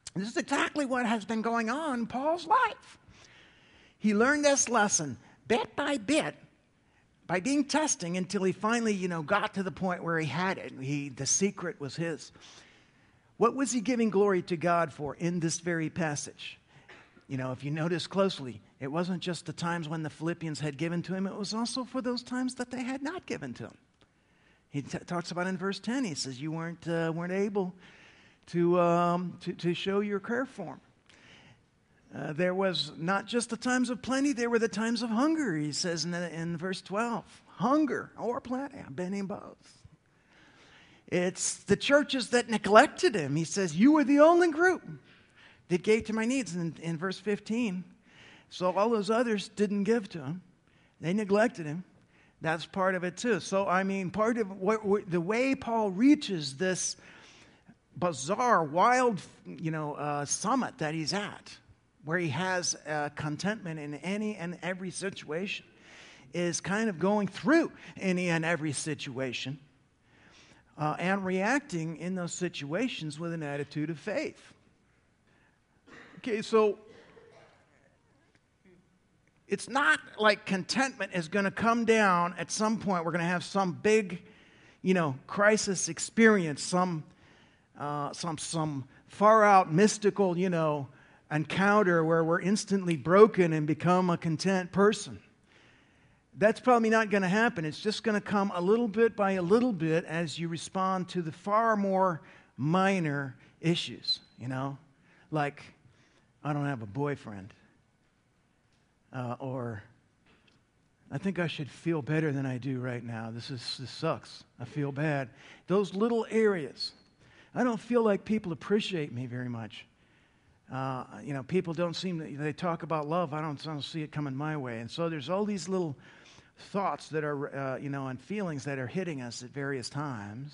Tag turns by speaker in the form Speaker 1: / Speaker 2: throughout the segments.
Speaker 1: This is exactly what has been going on in Paul's life. He learned this lesson bit by bit by being testing until he finally, got to the point where he had it. The secret was his. What was he giving glory to God for in this very passage? If you notice closely, it wasn't just the times when the Philippians had given to him, it was also for those times that they had not given to him. He talks about in verse 10, he says, you weren't able to show your care for him. There was not just the times of plenty, there were the times of hunger, he says in verse 12. Hunger or plenty, I've been in both. It's the churches that neglected him. He says, you were the only group that gave to my needs in verse 15. So all those others didn't give to him. They neglected him. That's part of it too. So, part of the way Paul reaches this bizarre, wild, summit that he's at, where he has contentment in any and every situation, is kind of going through any and every situation and reacting in those situations with an attitude of faith. Okay, so it's not like contentment is going to come down at some point. We're going to have some big, crisis experience, some far out mystical, encounter where we're instantly broken and become a content person. That's probably not going to happen. It's just going to come a little bit by a little bit as you respond to the far more minor issues, like, I don't have a boyfriend, or I think I should feel better than I do right now. This sucks. I feel bad. Those little areas. I don't feel like people appreciate me very much. People don't they talk about love. I don't see it coming my way. And so there's all these little thoughts that are, and feelings that are hitting us at various times.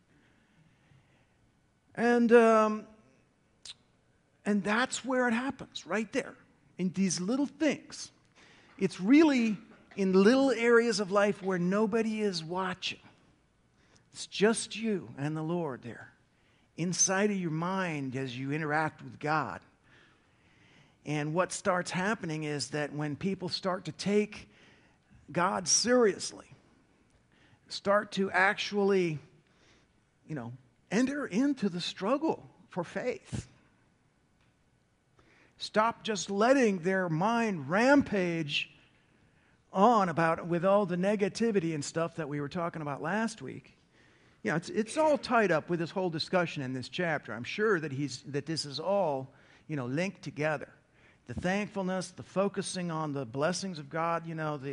Speaker 1: And that's where it happens, right there, in these little things. It's really in little areas of life where nobody is watching. It's just you and the Lord there, inside of your mind as you interact with God. And what starts happening is that when people start to take God seriously, start to actually, enter into the struggle for faith, stop just letting their mind rampage on with all the negativity and stuff that we were talking about last week. It's all tied up with this whole discussion in this chapter. I'm sure that this is all, linked together. The thankfulness, the focusing on the blessings of God,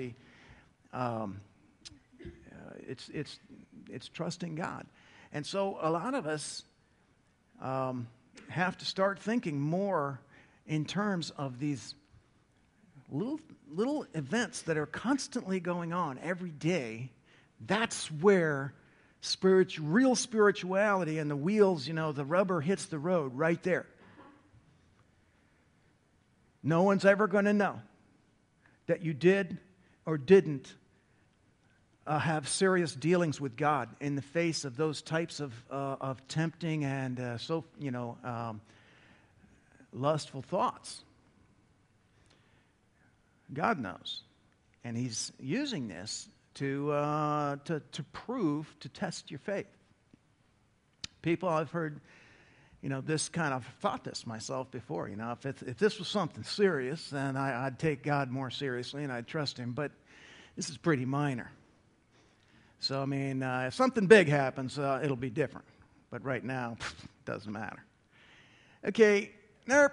Speaker 1: it's trusting God. And so a lot of us have to start thinking more in terms of these little events that are constantly going on every day. That's where real spirituality and the wheels, the rubber hits the road right there. No one's ever going to know that you did or didn't have serious dealings with God in the face of those types of tempting and lustful thoughts. God knows, and He's using this to test your faith. People, I've heard, this kind of thought this myself before. If this was something serious, then I'd take God more seriously and I'd trust Him. But this is pretty minor. So, if something big happens, it'll be different. But right now, it doesn't matter. Okay, nope.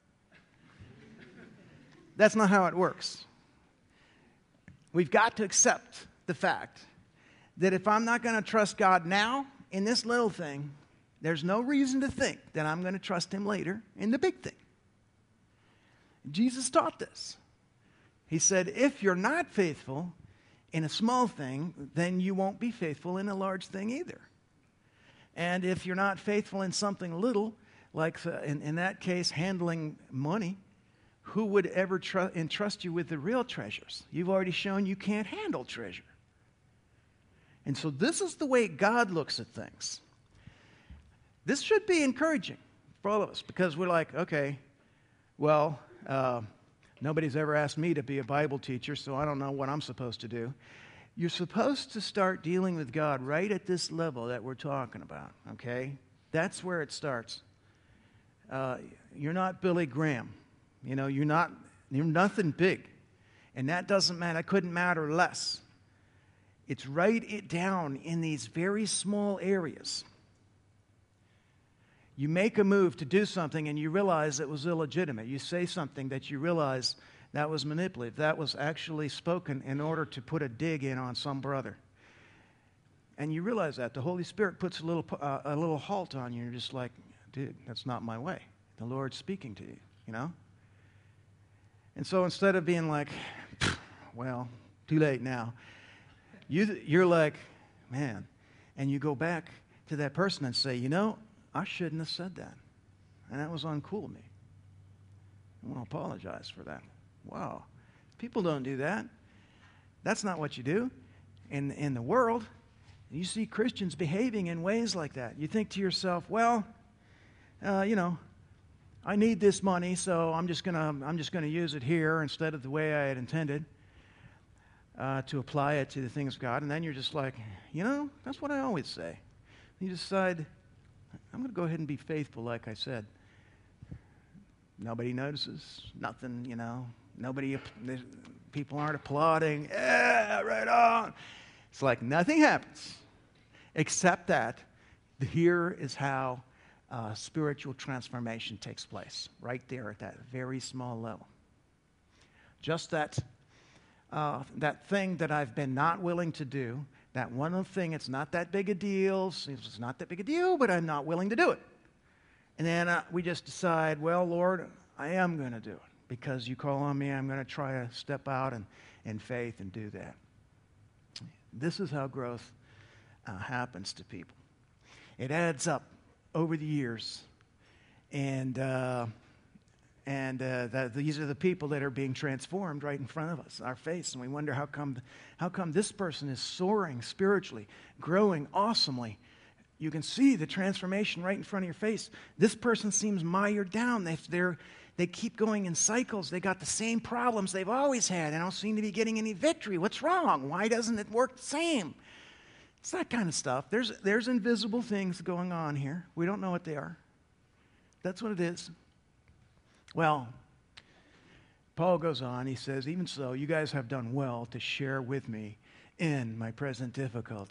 Speaker 1: That's not how it works. We've got to accept the fact that if I'm not going to trust God now in this little thing, there's no reason to think that I'm going to trust Him later in the big thing. Jesus taught this. He said, if you're not faithful in a small thing, then you won't be faithful in a large thing either. And if you're not faithful in something little, like in that case, handling money, who would ever entrust you with the real treasures? You've already shown you can't handle treasure. And so this is the way God looks at things. This should be encouraging for all of us, because we're like, okay, well, nobody's ever asked me to be a Bible teacher, so I don't know what I'm supposed to do. You're supposed to start dealing with God right at this level that we're talking about, okay? That's where it starts. You're not Billy Graham. You're nothing big. And that doesn't matter. That couldn't matter less. It's write it down in these very small areas. You make a move to do something and you realize it was illegitimate. You say something that you realize that was manipulative. That was actually spoken in order to put a dig in on some brother. And you realize that. The Holy Spirit puts a little halt on you. And you're just like, dude, that's not my way. The Lord's speaking to you, And so instead of being like, well, too late now, you're like, man. And you go back to that person and say, I shouldn't have said that. And that was uncool of me. I want to apologize for that. Wow. People don't do that. That's not what you do. In the world, you see Christians behaving in ways like that. You think to yourself, well, I need this money, so I'm just gonna use it here instead of the way I had intended to apply it to the things of God. And then you're just like, that's what I always say. You decide, I'm going to go ahead and be faithful, like I said. Nobody notices, nothing, people aren't applauding. Yeah, right on. It's like nothing happens, except that here is how spiritual transformation takes place, right there at that very small level. Just that thing that I've been not willing to do, that one little thing, it's not that big a deal. It's not that big a deal, but I'm not willing to do it. And then we just decide, well, Lord, I am going to do it. Because you call on me, I'm going to try to step out in faith and do that. This is how growth happens to people. It adds up over the years. And these are the people that are being transformed right in front of us, our face. And we wonder how come this person is soaring spiritually, growing awesomely. You can see the transformation right in front of your face. This person seems mired down. They keep going in cycles. They got the same problems they've always had. They don't seem to be getting any victory. What's wrong? Why doesn't it work the same? It's that kind of stuff. There's invisible things going on here. We don't know what they are. That's what it is. Well, Paul goes on. He says, even so, you guys have done well to share with me in my present difficulty.